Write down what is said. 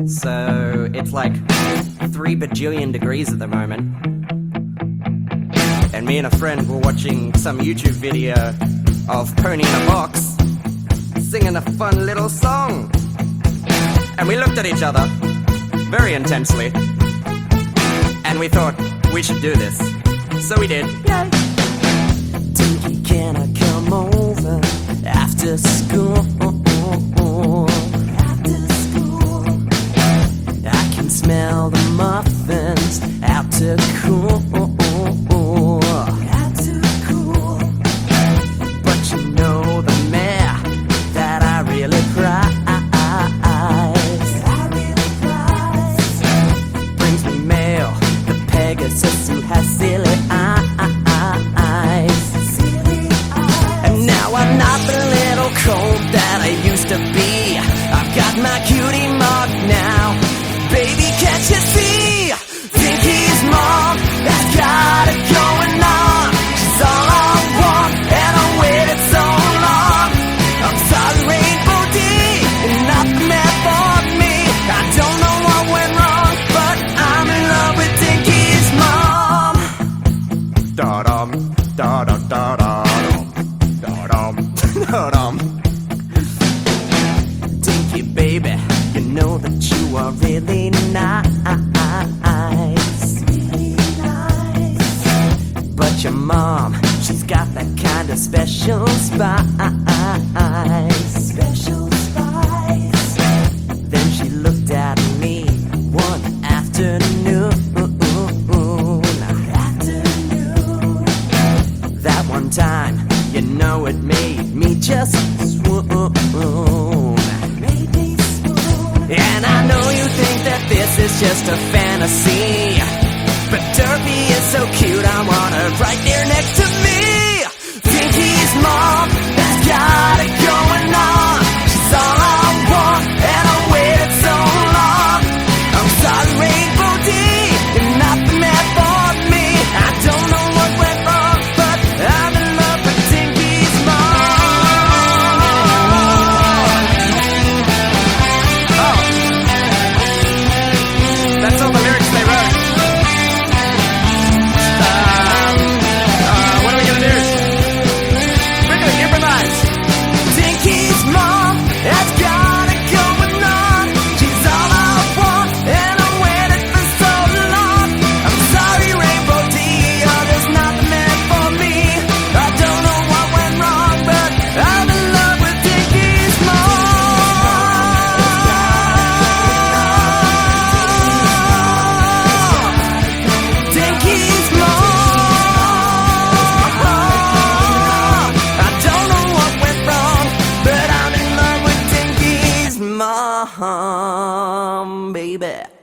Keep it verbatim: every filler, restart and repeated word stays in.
So it's like three bajillion degrees at the moment. And me and a friend were watching some YouTube video of Pony in a Box singing a fun little song. And we looked at each other very intensely. And we thought we should do this. So we did. Yay! Tinky, can I come over after school? After school, I can smell the muffins out to cool. Out to cool. But you know the mayor that I really prize. I really prize. Brings me mail, the Pegasus who has silly eyes. And now I'm not the little colt that I used to be. I've got my cutie mark now. Baby, can't you see? Tinky's mom has got it going on. She's all I want, and I waited so long. I'm sorry, Rainbow D, and not the man for me. I don't know what went wrong, but I'm in love with Tinky's mom. Da-dum, da-dum, da-dum, da-dum, da-dum. Tinky, baby, you know that you are really nice. Really nice. But your mom, she's got that kind of special spice. Special spice. Then she looked at me one afternoon. Afternoon. That one time, you know it made me just swoon. Made me swoon. And I know you think that this is just a fantasy, but Derpy is so cute, I want her right there next to me. Tinky's mom has got it going on. She's all I want, and I waited so long. I'm sorry, Rainbow D, you're not the man for me. I don't know what went wrong, but I'm in love with Tinky's mom. Oh, that's all the lyrics they wrote. Um, uh, what are we gonna do? We're gonna improvise. Tinky's mom has got it going on. She's all I want, and I waited for so long. I'm sorry, Rainbow D, you're just not the man for me. I don't know what went wrong, but I'm in love with Tinky's mom. Tinky's mom. I don't know what went wrong, but I'm in love with Tinky's mom, baby.